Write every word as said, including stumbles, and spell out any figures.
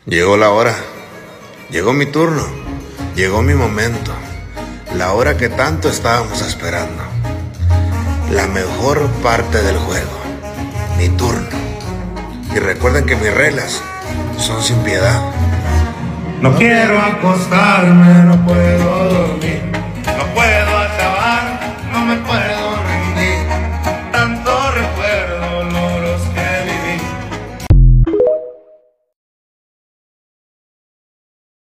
Llegó la hora, llegó mi turno, llegó mi momento, la hora que tanto estábamos esperando. La mejor parte del juego, mi turno. Y recuerden que mis reglas son sin piedad. No quiero acostarme, no puedo dormir.